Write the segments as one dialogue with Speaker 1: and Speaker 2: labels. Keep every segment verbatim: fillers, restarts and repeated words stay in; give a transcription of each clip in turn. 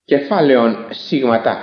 Speaker 1: Κεφάλαιον σίγματάφ.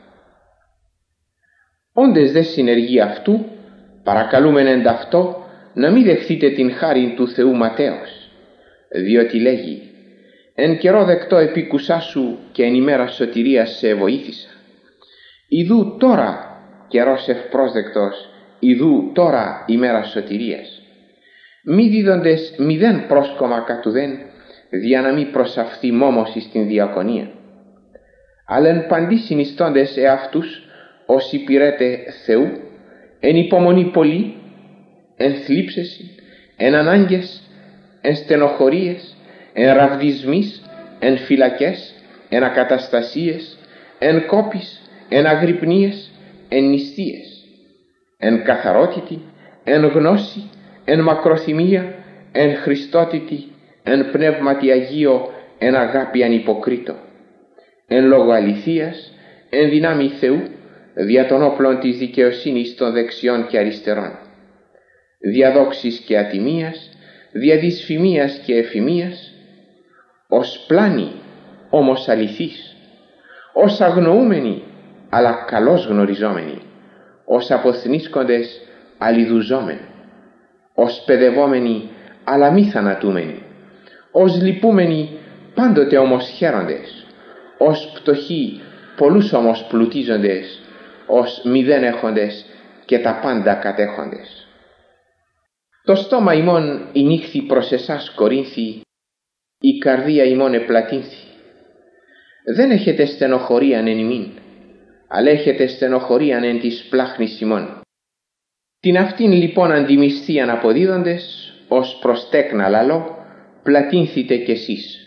Speaker 1: Όντες δε συνεργεί αυτού, παρακαλούμεν εν ταυτό να μην δεχθείτε την χάριν του Θεού ματέως, διότι λέγει «Εν καιρό δεκτό επίκουσά σου και εν ημέρα σωτηρίας σε βοήθησα. Ιδού τώρα καιρός ευπρόσδεκτος, ιδού τώρα ημέρα σωτηρίας. Μη δίδοντες μηδέν πρόσκομα κατουδέν, δια να μη προσαφθεί μόμος εις την διακονία. Αλλά εν παντή συνιστώντες εαυτούς ως υπηρέτε Θεού, εν υπομονή πολύ, εν θλίψεση, εν ανάγκες, εν στενοχωρίες, εν ραβδισμείς, εν φυλακές, εν ακαταστασίες, εν κόπης, εν αγρυπνίες, εν νηστείες, εν καθαρότητη, εν γνώση, εν μακροθυμία, εν χριστότητη, εν πνεύματι Αγίο, εν αγάπη ανυποκρίτω, εν λόγω αληθείας, εν δυνάμει Θεού, δια των όπλων της δικαιοσύνης των δεξιών και αριστερών, δια δόξης και ατιμίας, δια δυσφημίας και εφημίας, ως πλάνη όμως αληθής, ως αγνοούμενοι αλλά καλώς γνωριζόμενοι, ως αποθνίσκοντες αλληδουζόμενοι, ως παιδευόμενοι αλλά μη θανατούμενοι, ως λυπούμενοι πάντοτε όμως χαίροντες, ως πτωχοί πολλούς όμως πλουτίζοντες, ως μηδέν έχοντες και τα πάντα κατέχοντες. Το στόμα ημών ηνύχθη προς εσάς Κορίνθη, η καρδία ημών επλατύνθη. Δεν έχετε στενοχωρίαν εν ημίν, αλλά έχετε στενοχωρίαν εν της πλάχνης ημών. Την αυτήν λοιπόν αντιμισθίαν αποδίδοντες, ως προς τέκνα λαλό, πλατύνθητε κι εσείς.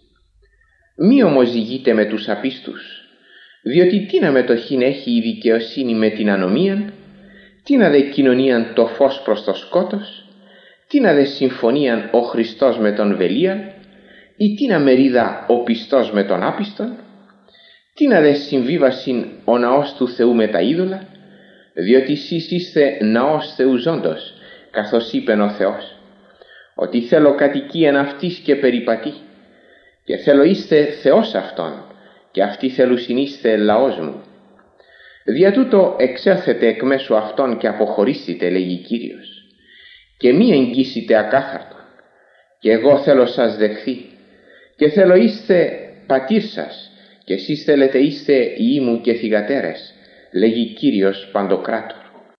Speaker 1: Μη όμως ζυγείτε με τους απίστους, διότι τι να μετοχήν έχει η δικαιοσύνη με την ανομίαν, τι να δε κοινωνίαν το φως προς το σκότος, τι να δε συμφωνίαν ο Χριστός με τον Βελίαν, ή τι να μερίδα ο πιστός με τον άπιστον, τι να δε συμβίβασιν ο ναός του Θεού με τα είδωλα, διότι εσείς είστε ναός Θεού ζώντος, καθώς είπεν ο Θεός, ότι θέλω κατοικίαν αυτής και περιπατεί, και θέλω είστε Θεός αυτόν, και αυτοί θέλουσιν είστε λαός μου. Δια τούτο εξέλθετε εκ μέσω αυτών και αποχωρήσετε, λέγει Κύριος, και μη εγγύσετε ακάθαρτον, και εγώ θέλω σας δεχθεί, και θέλω είστε πατήρ σας, και εσείς θέλετε είστε ιοί μου και θυγατέρες, λέγει Κύριος Παντοκράτορ.